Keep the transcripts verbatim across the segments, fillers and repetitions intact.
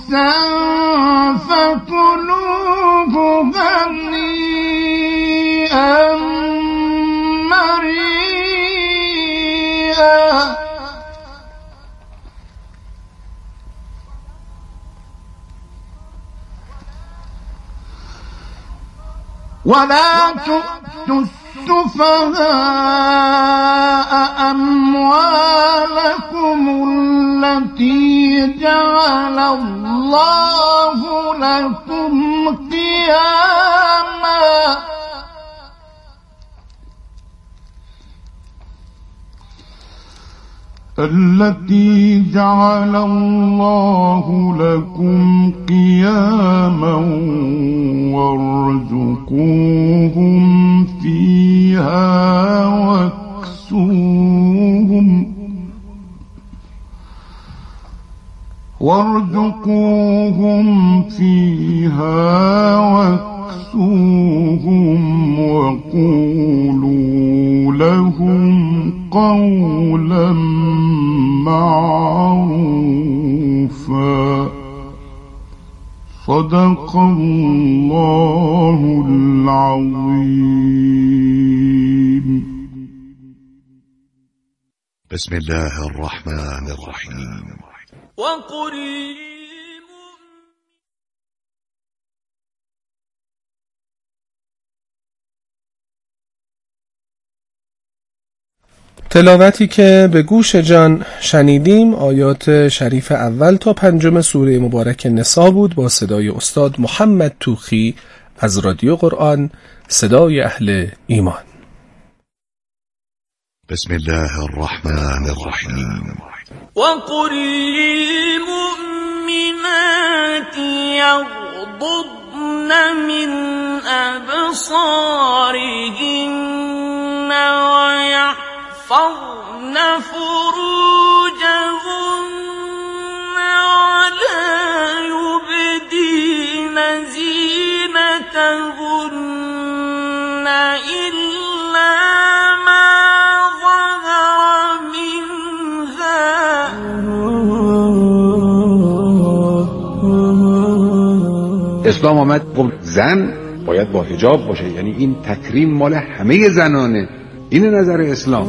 فكلوه هنيئا مريئا ولا تؤتوا السفهاء أموالكم التي جعل الله لكم قياما التي جعل الله لكم قياما وارزقوهم فيها واكسوهم وارزقوهم فيها واكسوهم وقولوا لهم قولا معروفا صدق الله العظيم. بسم الله الرحمن الرحيم. وقل تلاوتی که به گوش جان شنیدیم آیات شریف اول تا پنجم سوره مبارک نساء بود با صدای استاد محمد توخی از رادیو قرآن، صدای اهل ایمان. بسم الله الرحمن الرحیم. وقل للمؤمنات يغضضن من أبصارهن ويحفظن فروجهن ولا يبدين زينتهن إلا ما ظهر منها. اسلام آمد گفت زن باید با حجاب باشه، یعنی این تکریم مال همه زنانه. این نظر اسلام.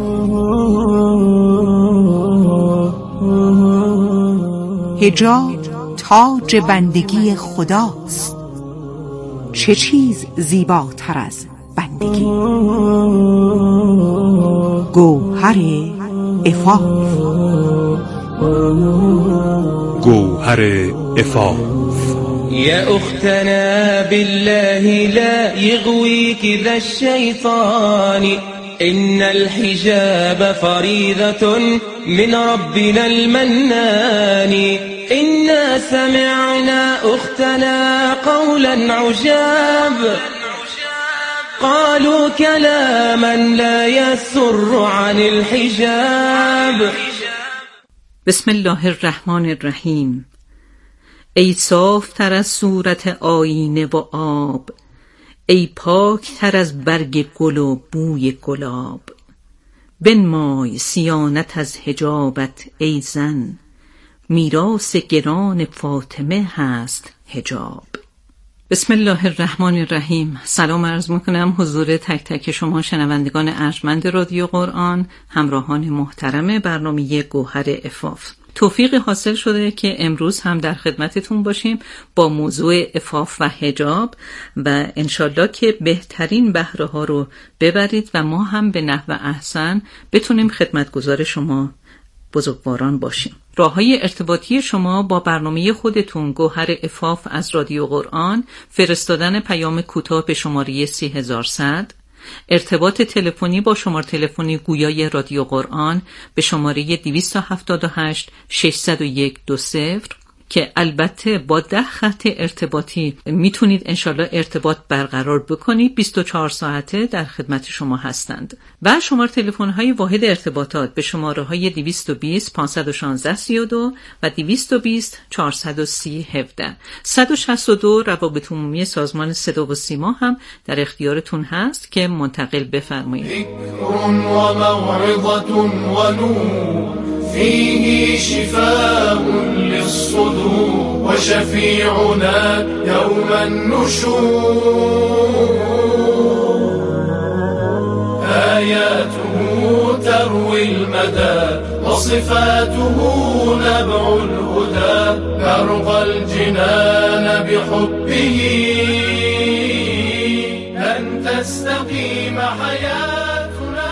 حجاب تاج بندگی خداست. چه چیز زیباتر از بندگی؟ گوهر عفاف. گوهر عفاف. يا أختنا بالله لا يغويك ذا الشيطان إن الحجاب فريضة من ربنا المنان إنا سمعنا أختنا قولا عجاب قالوا كلاما لا يسر عن الحجاب. بسم الله الرحمن الرحیم. ای صاف تر از صورت آینه و آب، ای پاک تر از برگ گل و بوی گلاب، بنمای صیانت از حجابت ای زن، میراث گران فاطمه هست حجاب. بسم الله الرحمن الرحیم. سلام عرض میکنم حضور تک تک شما شنوندگان ارجمند رادیو قرآن، همراهان محترم برنامه گوهر عفاف. توفیق حاصل شده که امروز هم در خدمتتون باشیم با موضوع عفاف و حجاب و انشالله که بهترین بهره ها رو ببرید و ما هم به نحو احسن بتونیم خدمتگزار شما بزرگواران باشیم. راه‌های ارتباطی شما با برنامه خودتون گوهر عفاف از رادیو قرآن، فرستادن پیام کوتاه به شماره سی هزار و صد، ارتباط تلفنی با شماره تلفنی گویای رادیو قرآن به شماره دویست و هفتاد و هشت ششصد و یک دو صفر که البته با ده خط ارتباطی میتونید انشالله ارتباط برقرار بکنید. بیست و چهار ساعته در خدمت شما هستند. و شماره تلفن های واحد ارتباطات به شماره های دویست و بیست پانصد و شانزده سی و دو و دویست و بیست چهارصد و سی هفده. صد و شصت و دو روابط عمومی سازمان صدا و سیما هم در اختیارتون هست که منتقل بفرمایید. ذکر و موعظة و نور فیه شفاء للصدور وشفيعنا يوم النشور آياته تروي المدى وصفاته نبع الهدى نرقى الجنان بحبه لن تستقيم حياتنا.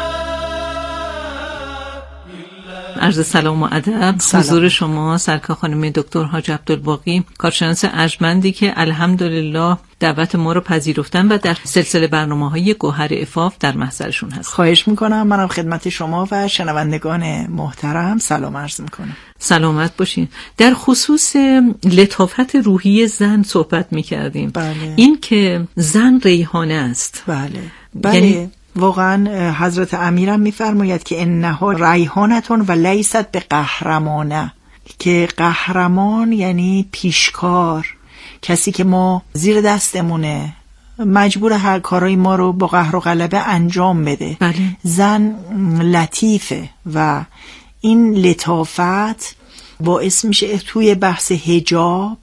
عرض سلام و ادب حضور شما سرکار خانم دکتر حاج عبدالباقی، کارشناس ارجمندی که الحمدلله دعوت ما رو پذیرفتن و در سلسله برنامه‌های گوهر عفاف در محضرشون هست. خواهش میکنم. منم خدمت شما و شنوندگان محترم سلام عرض میکنم. سلامت باشین. در خصوص لطافت روحی زن صحبت میکردیم. بله. این که زن ریحانه است. بله بله یعنی واقعا حضرت امیرم میفرماید که انها ریحانتون و لیست به قهرمانه، که قهرمان یعنی پیشکار، کسی که ما زیر دستمونه، مجبور هر کارای ما رو با قهر و غلبه انجام بده. بله. زن لطیفه و این لطافت باعث میشه توی بحث حجاب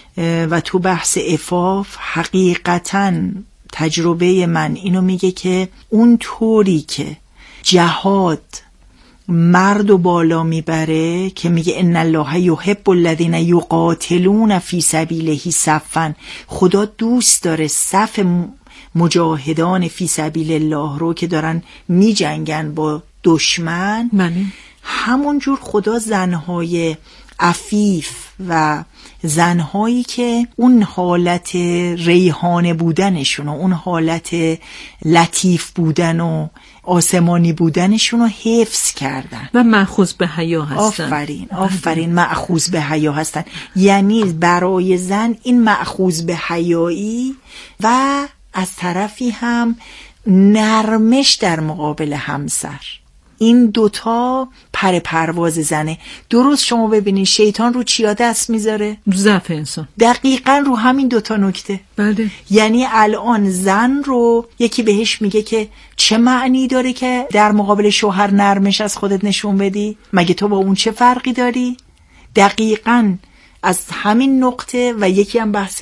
و تو بحث عفاف حقیقتاً تجربه من اینو میگه که اون طوری که جهاد مرد و بالا میبره که میگه ان الله یحب الذین یقاتلون فی سبیله صفا، خدا دوست داره صف مجاهدان فی سبیل الله رو که دارن میجنگن با دشمن. بله. همونجور خدا زنهای عفیف و زنهایی که اون حالت ریحانه بودنشون و اون حالت لطیف بودن و آسمانی بودنشون رو حفظ کردن و مأخوذ به حیا هستن. آفرین آفرین مأخوذ به حیا هستن. یعنی برای زن این مأخوذ به حیایی و از طرفی هم نرمش در مقابل همسر، این دوتا پر پرواز زنه. درست شما ببینید شیطان رو چیا دست میذاره؟ ضعف انسان. دقیقاً رو همین دوتا نکته. بله. یعنی الان زن رو یکی بهش میگه که چه معنی داره که در مقابل شوهر نرمش از خودت نشون بدی؟ مگه تو با اون چه فرقی داری؟ دقیقاً از همین نقطه و یکی هم بحث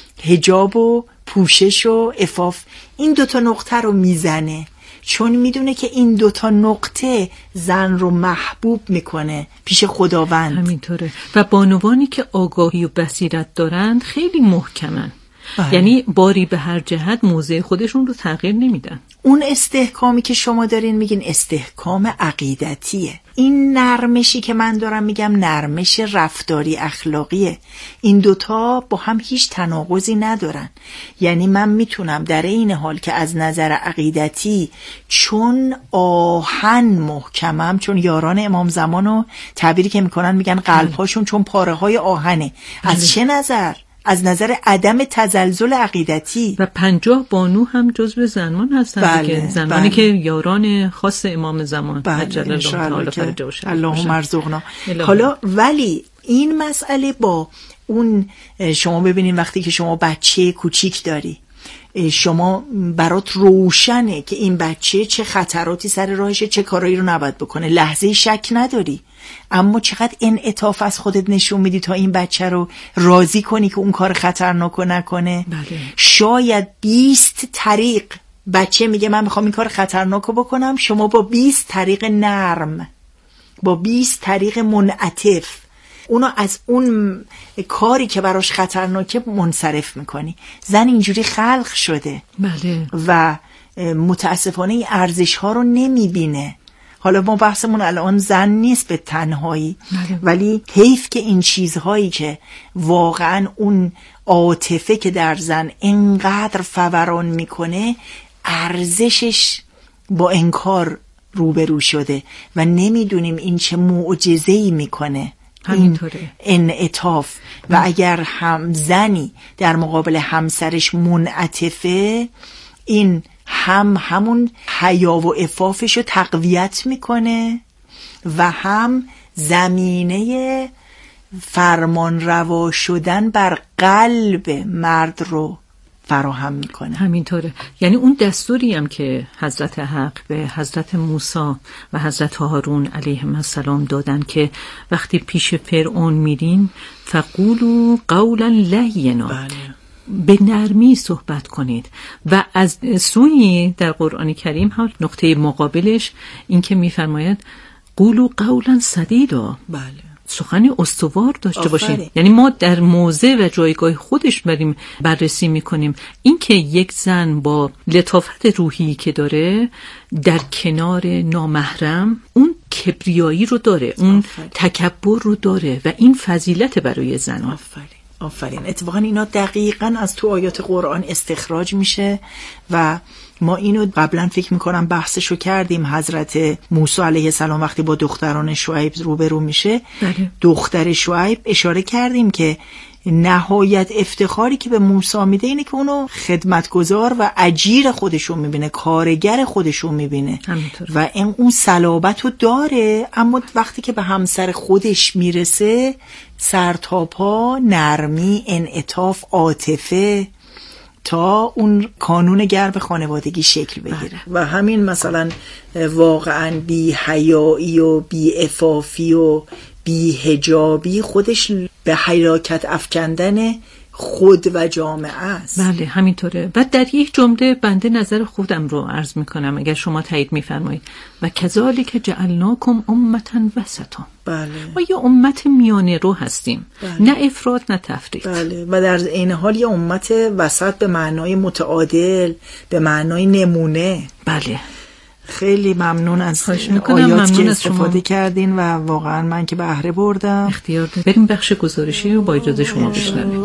حجاب و پوشش و عفاف، این دوتا نقطه رو میزنه، چون میدونه که این دوتا نقطه زن رو محبوب میکنه پیش خداوند. همینطوره. و بانوانی که آگاهی و بصیرت دارند خیلی محکمن. بله. یعنی باری به هر جهت موضع خودشون رو تغییر نمیدن. اون استحکامی که شما دارین میگین استحکام عقیدتیه. این نرمشی که من دارم میگم نرمش رفتاری اخلاقیه. این دوتا با هم هیچ تناقضی ندارن. یعنی من میتونم در این حال که از نظر عقیدتی چون آهن محکمم، چون یاران امام زمانو تعبیری که میکنن میگن قلبهاشون چون پاره های آهنه. از چه نظر؟ از نظر عدم تزلزل عقیدتی. و پنجاه بانو هم جزو زنان هستن. بله، که زنانی بله. که یاران خاص امام زمان بله الله تعالی اللهم ارزقنا. حالا ولی این مسئله با اون، شما ببینین وقتی که شما بچه کوچیک داری، شما برات روشنه که این بچه چه خطراتی سر راهشه، چه کارایی رو نباید بکنه، لحظه شک نداری، اما چقدر انعطاف از خودت نشون میدی تا این بچه رو راضی کنی که اون کار خطرناک نکنه. بله. شاید بیست طریق بچه میگه من میخوام این کار خطرناک رو بکنم، شما با بیست طریق نرم، با بیست طریق منعطف اونو از اون کاری که براش خطرناکه منصرف میکنی. زن اینجوری خلق شده. بله. و متاسفانه این ارزش ها رو نمیبینه. حالا ما بحثمون الان زن نیست به تنهایی. بله. ولی حیف که این چیزهایی که واقعا اون عاطفه که در زن اینقدر فوران میکنه ارزشش با انکار روبرو شده و نمیدونیم این چه معجزه‌ای میکنه. همینطوره. انعطاف. و اگر هم زنی در مقابل همسرش منعطفه، این هم همون حیا و عفافش رو تقویت میکنه و هم زمینه فرمان روا شدن بر قلب مرد رو فراهم میکنه. همینطوره. یعنی اون دستوری هم که حضرت حق به حضرت موسی و حضرت هارون علیهم السلام دادن که وقتی پیش فرعون میرین فقولوا قولا لینا، بله. به نرمی صحبت کنید. و از سوی در قرآن کریم هم نقطه مقابلش این که میفرماید قولوا قولا سدیدا، بله، سخن استوار داشته آفره. باشیم. یعنی ما در موضع و جایگاه خودش بریم بررسی میکنیم. این که یک زن با لطافت روحی که داره در کنار نامحرم اون کبریایی رو داره، اون آفره. تکبر رو داره و این فضیلت برای زن. آفرین آفرین. اتفاقا اینا دقیقاً از تو آیات قرآن استخراج میشه و ما اینو قبلا فکر میکنم بحثشو کردیم. حضرت موسی علیه السلام وقتی با دختران شعیب روبرو میشه، بله. دختر شعیب اشاره کردیم که نهایت افتخاری که به موسی میده اینه که اونو خدمتگزار و اجیر خودشو میبینه، کارگر خودشو میبینه و این اون صلابتو داره. اما وقتی که به همسر خودش میرسه سر تا پا نرمی، انعطاف، عاطفه تا اون کانون گرم خانوادگی شکل بگیره. و همین مثلا واقعا بی حیایی و بی عفافی و بی حجابی خودش به هلاکت افکندن خود و جامعه است. بله همینطوره. و در یک جمله بنده نظر خودم رو عرض میکنم اگر شما تایید میفرمایید. و کذالک جعلناکم امتا وسطا. بله. ما یه امت میانه رو هستیم. بله. نه افراط نه تفریط. بله. و در این حال یه امت وسط به معنای متعادل، به معنای نمونه. بله. خیلی ممنون از آیات ممنون که از استفاده شما. کردین و واقعا من که بهره بردم. اختیار داریم. بریم بخش گزارشی رو با اجازه شما بشنویم.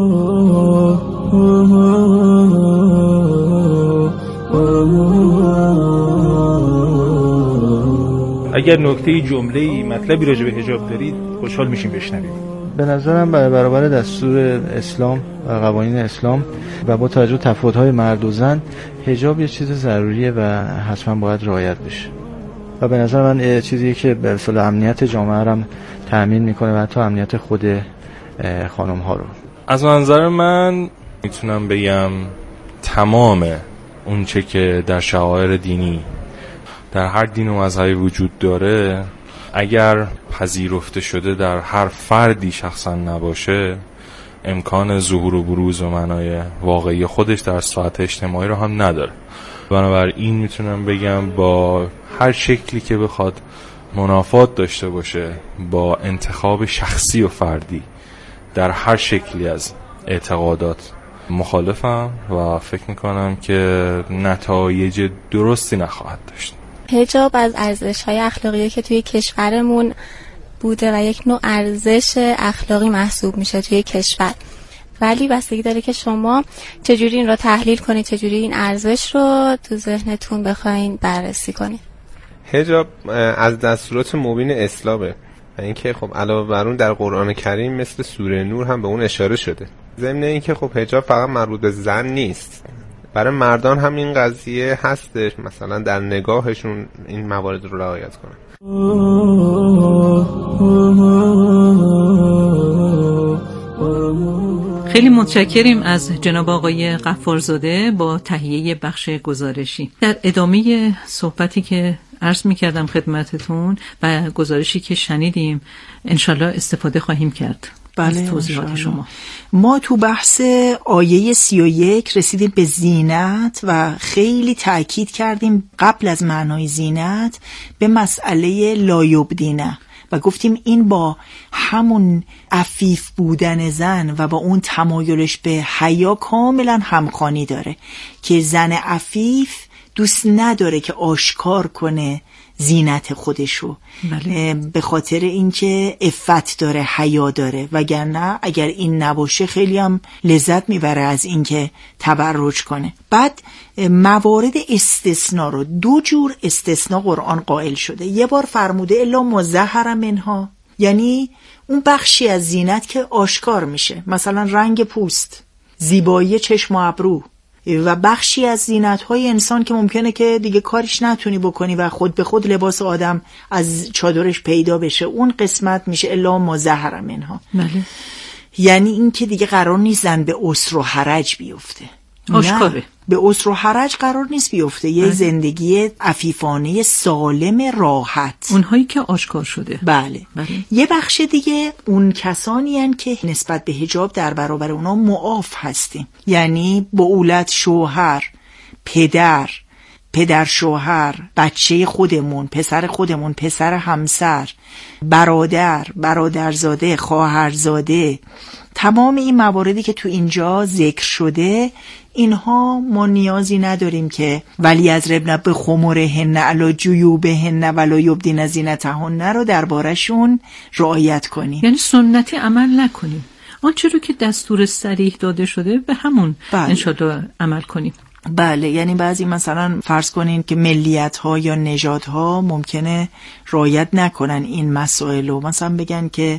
اگر نکته جمله‌ای مطلبی راجع به حجاب دارید خوشحال میشیم بشنویم. به نظرم برابر دستور اسلام و قوانین اسلام و با توجه به تفاوت‌های مرد و زن حجاب یه چیز ضروریه و حتما باید رعایت بشه و به نظر من یه چیزیه که به اصل امنیت جامعه رو تأمین میکنه و حتی امنیت خود خانم ها رو. از منظر من میتونم بگم تمام اون چه که در شعائر دینی در هر دین و مذهبی وجود داره اگر پذیرفته شده در هر فردی شخصا نباشه امکان ظهور و بروز و معنای واقعی خودش در ساعت اجتماعی رو هم نداره. بنابراین میتونم بگم با هر شکلی که بخواد منافات داشته باشه با انتخاب شخصی و فردی در هر شکلی از اعتقادات مخالفم و فکر میکنم که نتایج درستی نخواهد داشت. حجاب از ارزش‌های اخلاقی که توی کشورمون بوده و یک نوع ارزش اخلاقی محسوب میشه توی کشور، ولی بستگی داره که شما چجوری این رو تحلیل کنید، چجوری این ارزش رو تو ذهنتون بخواین بررسی کنید. حجاب از دستورات مبین اسلامه و اینکه خب علاوه بر اون در قرآن کریم مثل سوره نور هم به اون اشاره شده. ضمن اینکه خب حجاب فقط مربوط به زن نیست، برای مردان هم این قضیه هستش، مثلا در نگاهشون این موارد رو رعایت کنن. خیلی متشکریم از جناب آقای غفارزاده با تهیه بخش گزارشی. در ادامه صحبتی که عرض می کردم خدمتتون و گزارشی که شنیدیم انشالله استفاده خواهیم کرد. بله، توضیحات شما. ما تو بحث آیه سی و یک رسیدیم به زینت و خیلی تأکید کردیم قبل از معنای زینت به مسئله لایبدینه و گفتیم این با همون عفیف بودن زن و با اون تمایلش به حیا کاملا همخوانی داره که زن عفیف دوست نداره که آشکار کنه زینت خودشو. بله. به خاطر اینکه عفت داره، حیا داره، وگرنه اگر این نباشه خیلی هم لذت میبره از اینکه تبرج کنه. بعد موارد استثناء رو دو جور استثناء قرآن قائل شده. یه بار فرموده الا ما ظهر منها، یعنی اون بخشی از زینت که آشکار میشه، مثلا رنگ پوست، زیبایی چشم و ابرو، و بخشی از زینت‌های انسان که ممکنه که دیگه کارش نتونی بکنی و خود به خود لباس آدم از چادرش پیدا بشه، اون قسمت میشه الا ما ظهر منها. بله. یعنی این که دیگه قرار نیست زن به اسر و حرج بیفته، آشکاره. به عسر و حرج قرار نیست بیفته. یه بله. زندگی عفیفانه سالم راحت، اونهایی که آشکار شده. بله, بله. یه بخش دیگه اون کسانی هن که نسبت به حجاب در برابر اونا معاف هستیم، یعنی با اولاد، شوهر، پدر، پدر شوهر، بچه خودمون، پسر خودمون، پسر همسر، برادر، برادرزاده، خواهرزاده، تمام این مواردی که تو اینجا ذکر شده، اینها ما نیازی نداریم که ولی از ربنا به خمرهن علی جیوبهن ولا یبدین زینتهن رو دربارشون رعایت کنیم، یعنی سنتی عمل نکنیم، آنچه رو که دستور صریح داده شده به همون بله. انشاءالله عمل کنیم. بله، یعنی بعضی مثلا فرض کنین که ملیت ها یا نژاد ها ممکنه رعایت نکنن این مسائل رو، مثلا بگن که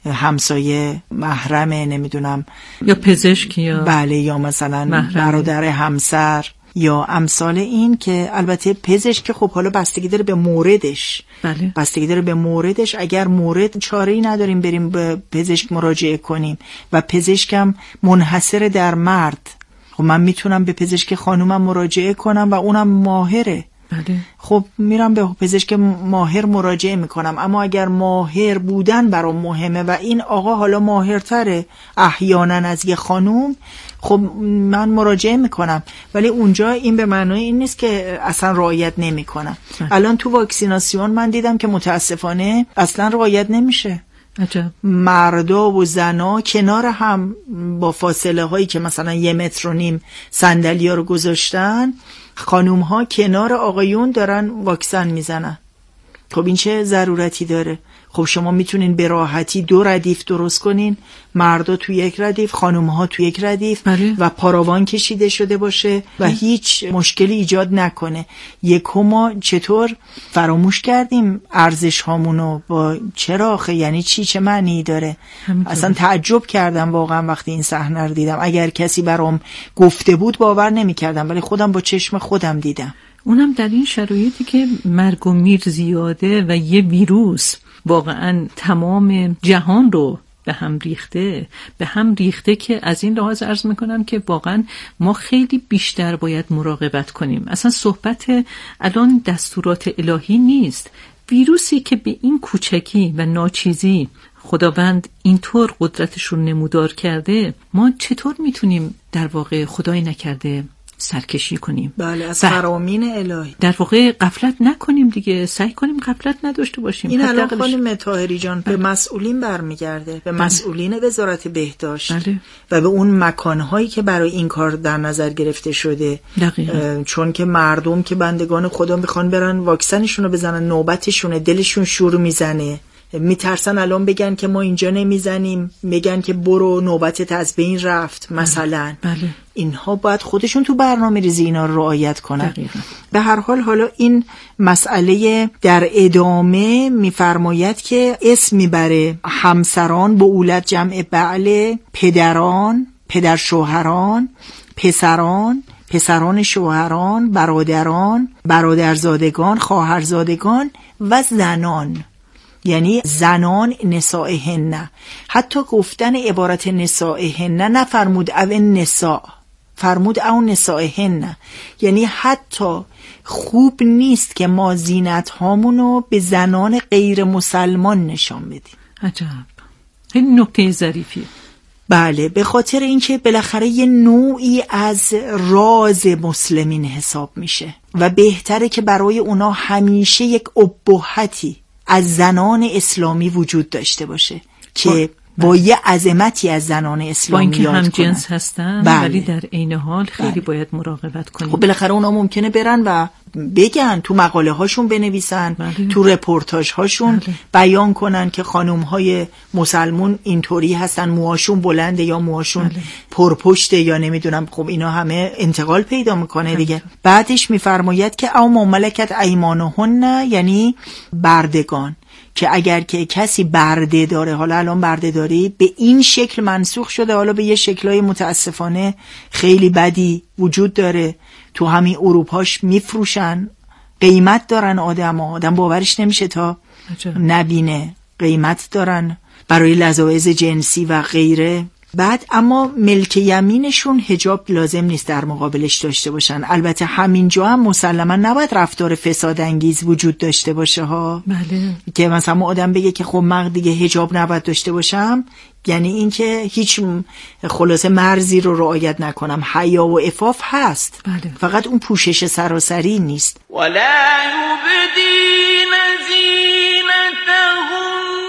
همسایه محرمه، نمیدونم، یا پزشک، یا بله، یا مثلا محرمه. برادر همسر یا امثال این، که البته پزشک که خب حالا بستگی داره به موردش، بله. بستگی داره به موردش. اگر مورد چاره‌ای نداریم بریم به پزشک مراجعه کنیم و پزشکم منحصر در مرد، خب من میتونم به پزشک خانومم مراجعه کنم و اونم ماهره. بله. خب میرم به پزشک ماهر مراجعه میکنم. اما اگر ماهر بودن برام مهمه و این آقا حالا ماهرتره احیانا از یه خانوم، خب من مراجعه میکنم، ولی اونجا این به معنای این نیست که اصلا رعایت نمیکنم. الان تو واکسیناسیون من دیدم که متاسفانه اصلا رعایت نمیشه. عجب. مردا و زنا کنار هم با فاصله هایی که مثلا یه متر و نیم صندلی ها رو گذاشتن، خانوم ها کنار آقایون دارن واکسن میزنن. خب این چه ضرورتی داره؟ خب شما میتونین به راحتی دو ردیف درست کنین، مردا تو یک ردیف، خانوم ها تو یک ردیف بله. و پاراوان کشیده شده باشه و هیچ مشکلی ایجاد نکنه. یکو ما چطور فراموش کردیم ارزش هامونو؟ با چرا آخه؟ یعنی چی؟ چه معنی داره؟ همینطور. اصلا تعجب کردم واقعا وقتی این صحنه رو دیدم. اگر کسی برام گفته بود باور نمی‌کردم، ولی خودم با چشم خودم دیدم. اونم در این شرایطی که مرگ و میر زیاده و یه ویروس واقعا تمام جهان رو به هم ریخته به هم ریخته که از این لحاظ عرض میکنم که واقعا ما خیلی بیشتر باید مراقبت کنیم. اصلا صحبت الان دستورات الهی نیست. ویروسی که به این کوچکی و ناچیزی خداوند اینطور قدرتش رو نمودار کرده، ما چطور میتونیم در واقع خدای نکرده سرکشی کنیم؟ بله، از فرامین الهی در واقع غفلت نکنیم دیگه، سعی کنیم غفلت نداشته باشیم. این الان خانم طاهری جان به مسئولین برمیگرده، به بله. مسئولین وزارت بهداشت بله. و به اون مکانهایی که برای این کار در نظر گرفته شده. چون که مردم که بندگان خدا میخوان برن واکسنشون رو بزنن، نوبتشونه، دلشون شور میزنه، میترسن الان بگن که ما اینجا نمیزنیم، میگن که برو نوبتت از بین رفت مثلا. بله. اینها باید خودشون تو برنامه ریزی اینا رو رعایت کنن. دقیقا. به هر حال حالا این مسئله در ادامه میفرماید که اسم میبره همسران با اولاد جمع بعل، پدران، پدر شوهران، پسران، پسران شوهران، برادران، برادرزادگان، خواهرزادگان و زنان، یعنی زنان نسائهن. حتی گفتن عبارت نسائهن نفرمود او نساء، فرمود او نسائهن، یعنی حتی خوب نیست که ما زینت هامونو به زنان غیر مسلمان نشان بدیم. عجب، خیلی نکته ظریفیه. بله، به خاطر اینکه بالاخره یه نوعی از راز مسلمین حساب میشه و بهتره که برای اونا همیشه یک ابهتی از زنان اسلامی وجود داشته باشه که با, با یه عظمتی از زنان اسلامی با یاد کنن. هم جنس هستن بله. ولی در عین حال خیلی بله. باید مراقبت کنیم. خب بالاخره اونا ممکنه برن و بگن، تو مقاله هاشون بنویسن، بله. تو رپورتاج هاشون بله. بیان کنن که خانم های مسلمون اینطوری هستن، موهاشون بلنده یا موهاشون بله. پرپشته یا نمیدونم. خب اینا همه انتقال پیدا میکنه بله. دیگه. بعدش میفرماید که او مملکت ایمانهن، یعنی بردگان، که اگر که کسی برده داره، حالا الان برده داری به این شکل منسوخ شده، حالا به یه شکلای متاسفانه خیلی بدی وجود داره، تو همین اروپاش میفروشن، قیمت دارن، آدم ها آدم باورش نمیشه تا نبینه، قیمت دارن برای لذاذ جنسی و غیره. بعد اما ملک یمینشون حجاب لازم نیست در مقابلش داشته باشن. البته همینجا هم مسلما نباید رفتار فساد انگیز وجود داشته باشه ها. بله. که مثلا آدم بگه که خب من دیگه حجاب نباید داشته باشم، یعنی اینکه هیچ خلاصه مرزی رو رعایت نکنم. حیا و عفاف هست. بله. فقط اون پوشش سراسری نیست. ولا یبدین زینتهن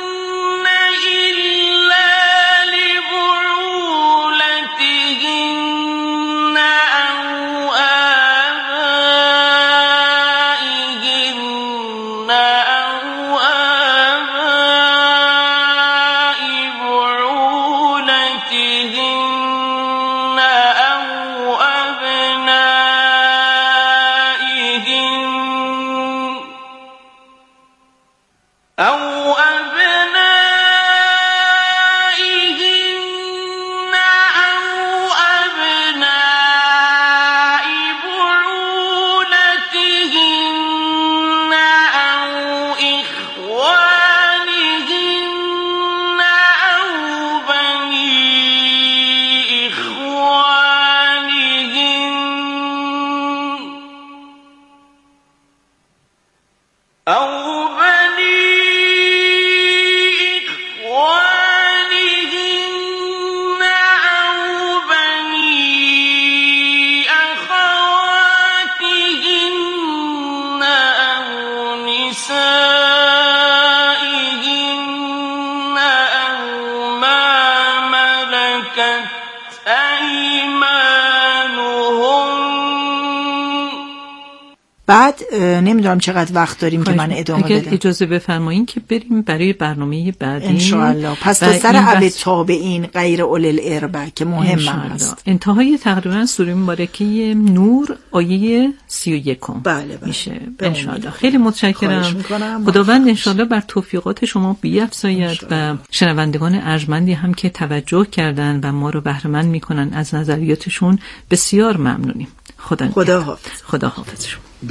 بعد نمیدونم چقدر وقت داریم که من ادامه اگر بدم. اجازه بفرمایین که بریم برای برنامه بعدی انشاءالله. پس تا سر عبد تابعین غیر اول الاربع که مهم است. انتهای تقریبا سوره مبارکه نور آیه سی و یکم بله بله. میشه انشاءالله. خیلی متشکرم. خداوند انشاءالله بر توفیقات شما بیفزاید و شنوندگان ارجمندی هم که توجه کردن و ما رو بهره مند میکنن از نظریاتشون بسیار ممنونیم. خدا خدا حافظ. خدا حافظ شما. به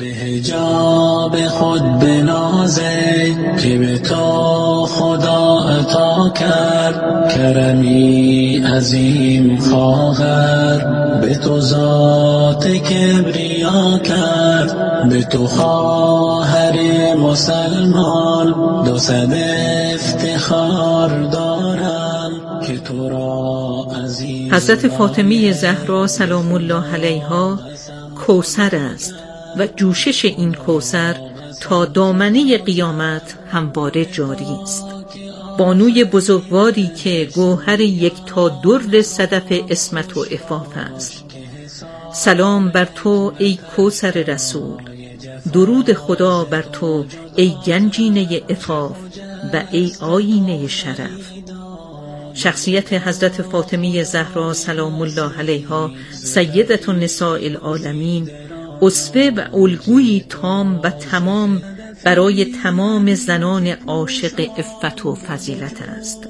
حجاب خود بنازه که به تو خدا عطا کرد، کرمی عظیم خواهر به تو ذات کبریا کرد. به تو خواهر مسلمان دو صد افتخار دارم که تو را عظیم. حضرت فاطمه زهرا سلام الله علیها کوثر است و جوشش این کوثر تا دامنه قیامت همواره جاری است. بانوی بزرگواری که گوهر یک تا در صدف عصمت و عفاف است. سلام بر تو ای کوثر رسول، درود خدا بر تو ای گنجینه عفاف و ای آینه شرف. شخصیت حضرت فاطمه زهرا سلام الله علیها سیدة النساء العالمین، اسوه و الگویی تام و تمام برای تمام زنان عاشق عفت و فضیلت است.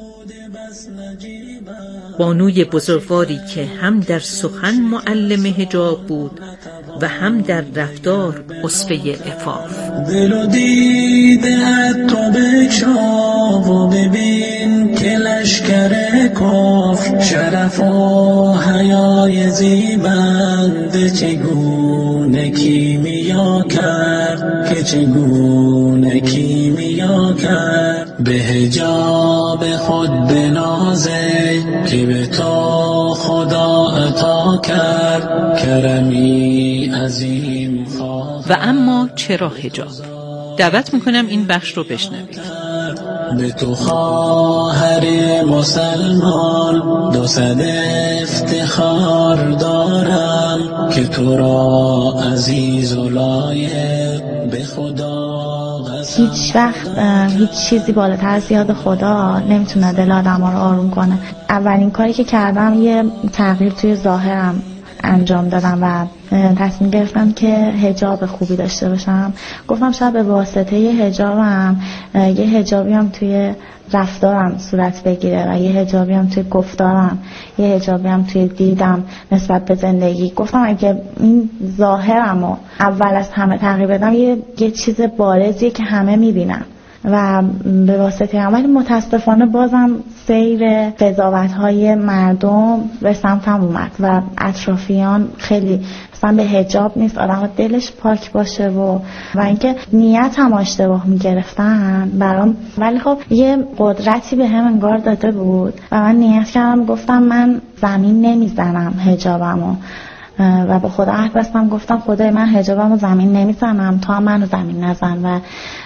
بانوی بزرگواری که هم در سخن معلم حجاب بود و هم در رفتار اسوه عفاف. دل و دیده تو بکشا و ببین که لشکر کفر شرف و حیای زیبنده چگونه کیمیا کرد، که چگونه کیمیا کرد. به حجاب خود بنازه که به تو خدا عطا کرد، کرمی عظیم خواهد. و اما چرا حجاب؟ دعوت میکنم این بخش رو بشنوید. به تو خواهر مسلمان دو صد افتخار دارم که تو را عزیز و لایق به خدا. هیچ وقت هیچ چیزی بالاتر از یاد خدا نمیتونه دل آدم ها رو آروم کنه. اولین کاری که کردم یه تغییر توی ظاهرم انجام دادم و تصمیم گرفتم که حجاب خوبی داشته باشم. گفتم شاید به واسطه حجابم یه حجابی هم توی رفتارم صورت بگیره و یه حجابی هم توی گفتارم، یه حجابی هم توی دیدم نسبت به زندگی. گفتم اگه این ظاهرم رو اول از همه تغییر بدم، یه, یه چیز بارزیه که همه میبینن و به واسطه هم. ولی متاسفانه بازم سیر قضاوت‌های مردم به سمتم اومد و اطرافیان خیلی مثلا به حجاب نیست آدم دلش پاک باشه و و اینکه نیت هم اشتباه میگرفتن برام. ولی خب یه قدرتی به هم انگار داده بود و من نیت کردم گفتم من زمین نمیزنم حجابمو و به خدا عهد بستم گفتم خدای من حجابمو زمین نمیزنم تا منو زمین نزن و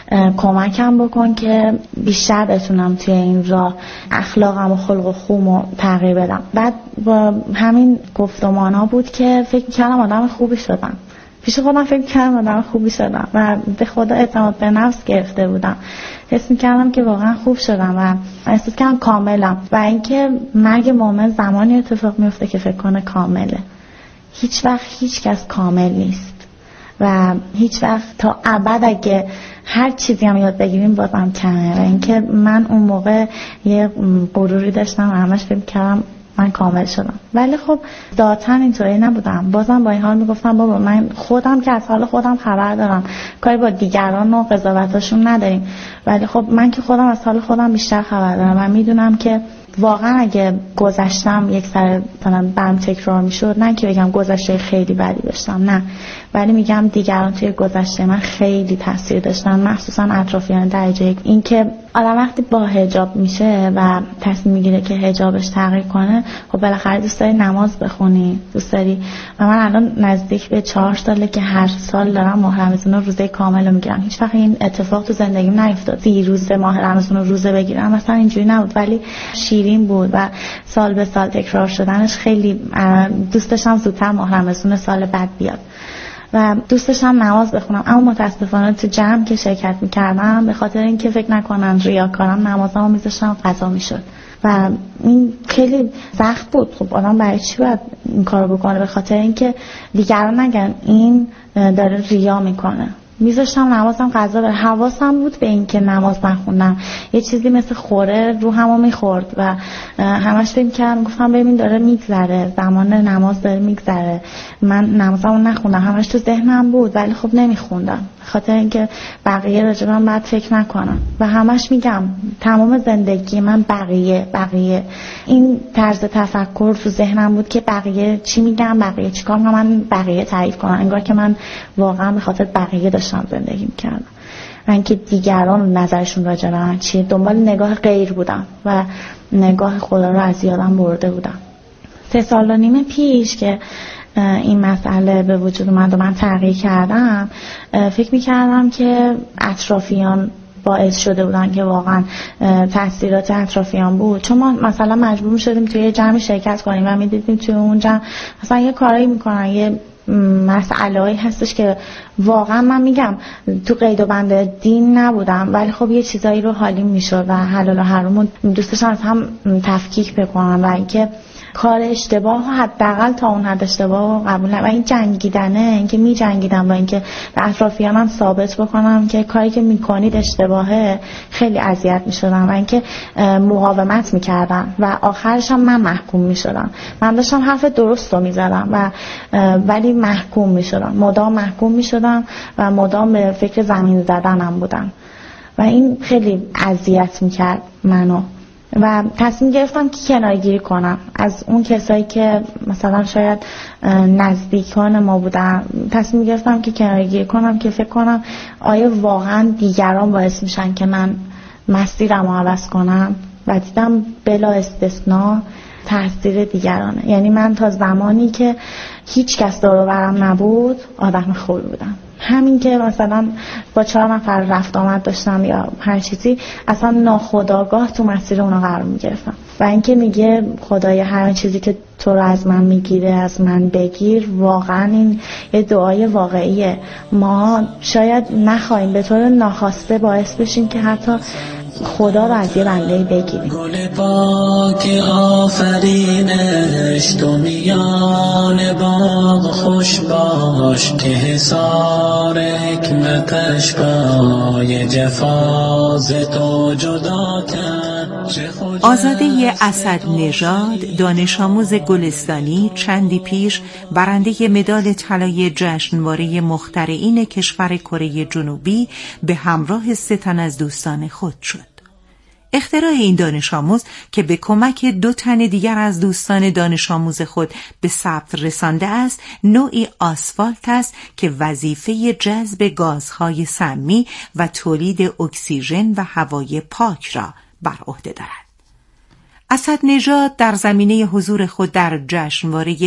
کمکم بکن که بیشتر بتونم توی این راه اخلاقم و خلق و خومو تغییر بدم. بعد با همین گفتمانا بود که فکر کردم آدم خوبی شدم. پیش خودم فکر کردم آدم خوبی شدم و به خدا اعتماد به نفس گرفته بودم. حس می‌کردم که واقعا خوب شدم و احساس کردم کاملم و اینکه مرگ مؤمن زمانی اتفاق میفته که فکر کنه کامله. هیچ وقت هیچ کس کامل نیست و هیچ وقت تا ابد اگه هر چیزی هم یاد بگیریم بازم کمه و اینکه من اون موقع یه غروری داشتم و همش فکر کردم من کامل شدم. ولی خب ذاتاً اینطوری نبودم. بازم با این حال میگفتم بابا من خودم که از حال خودم خبر دارم، کاری با دیگران و قضاوتاشون نداریم، ولی خب من که خودم از حال خودم بیشتر خبر دارم و میدونم که واقعا اگه گذشتم یک سر مثلا برم تکرار میشد، نه که بگم گذشته خیلی بدی داشتم، نه، ولی میگم دیگران توی گذشته من خیلی تاثیر داشتن، مخصوصا اطرافیان درجه یک. این که آدم وقتی با حجاب میشه و تصمیم میگیره که حجابش تغییر کنه، خب بالاخره دوست داری نماز بخونی، دوست داری. و من الان نزدیک به چهار ساله که هر سال دارم ماه رمضان رو روزه کامل رو میگیرم. هیچ وقت این اتفاق تو زندگیم نیفتاد سی روز ماه رمضان رو روزه بگیرم، مثلا اینجوری نبود، ولی شیرین بود و سال به سال تکرار شدنش خیلی دوست داشتم زودتر ماه رمضان سال بعد بیاد و دوست داشتم نماز بخونم. اما متاسفانه تو جمع که شرکت میکردم به خاطر اینکه فکر نکنن ریاکارم نمازمو میذاشتم قضا میشد و این خیلی سخت بود. خب آدم برای چی باید این کارو بکنه؟ به خاطر اینکه دیگران نگن این داره ریا میکنه. میذاشتم نمازم قضا بره. حواسم بود به این که نماز نخوندم، یه چیزی مثل خوره رو همو میخورد و همش فکر کردم، گفتم ببین داره میگذره، زمان نماز داره میگذره، من نمازمو نخوندم. همش تو ذهنم بود ولی خب نمیخوندم خاطر اینکه بقیه راجع من بعد فکر نکنم و همش میگم تمام زندگی من بقیه بقیه این طرز تفکر تو ذهنم بود که بقیه چی میگن، بقیه چیکار میکنن، من بقیه تعریف کنم، انگار که من واقعا به خاطر بقیه داشتم زندگی میکردم و اینکه دیگران نظرشون راجع به من چیه. دنبال نگاه غیر بودم و نگاه خدا رو از یادم برده بودم. سه سال و نیم پیش که این مسئله به وجود اومد و من تغییر کردم، فکر میکردم که اطرافیان باعث شده بودن که واقعا تاثیرات اطرافیان بود، چون ما مثلا مجبور شدیم توی جمع شرکت کنیم و میدیدیم توی اون جمع مثلا یه کارایی میکنن، یه مسئله‌ای هستش که واقعا من میگم تو قید و بند دین نبودم ولی خب یه چیزایی رو حالیم میشد و حلال و حرامو دوست داشتم از هم تفکیک بکنم و اینکه کار اشتباه و حداقل تا اون حد اشتباه قبول نه و این جنگیدنه، اینکه می جنگیدم با اینکه به اطرافیانم ثابت بکنم که کاری که میکنید اشتباهه، خیلی اذیت میشدم و اینکه مقاومت میکردم و آخرش هم من محکوم میشدم. من داشتم حرف درست رو میزدم و ولی محکوم میشدم، مدام محکوم میشدم و مدام به فکر زمین زدنم بودم و این خیلی اذیت میکرد منو و تصمیم گرفتم که کناره‌گیری کنم از اون کسایی که مثلا شاید نزدیکان ما بودن. تصمیم گرفتم که کناره‌گیری کنم که فکر کنم آیا واقعا دیگران باعث میشن که من مسیرم رو عوض کنم و دیدم بلا استثناء تاثیر دیگرانه. یعنی من تا زمانی که هیچ کس دور و برم نبود آدم خوبی بودم. همین که مثلا با چهار نفر رفت آمد داشتم یا هر چیزی، اصلا ناخودآگاه تو مسیر اونا قرار میگرفتم و اینکه میگه خدای هر چیزی که تو رو از من میگیره از من بگیر، واقعا این یه دعای واقعیه. ما شاید نخواهیم به طور ناخواسته باعث بشیم که حتی خدا رو از یه بنده بگیریم. گل پاک آفرینش تو میان باغ خوش باش که حصار حکمتش پای جفاز تو جدا کرد. آزاده اسد نژاد، دانش آموز گلستانی، چندی پیش برنده مدال طلای جشنواره مخترعین کشور کره جنوبی به همراه سه تن از دوستان خود شد. اختراع این دانش آموز که به کمک دو تن دیگر از دوستان دانش آموز خود به ثبت رسانده است، نوعی آسفالت است که وظیفه جذب گازهای سمی و تولید اکسیژن و هوای پاک را بر عهده دارد. اسد نژاد در زمینه حضور خود در جشنواره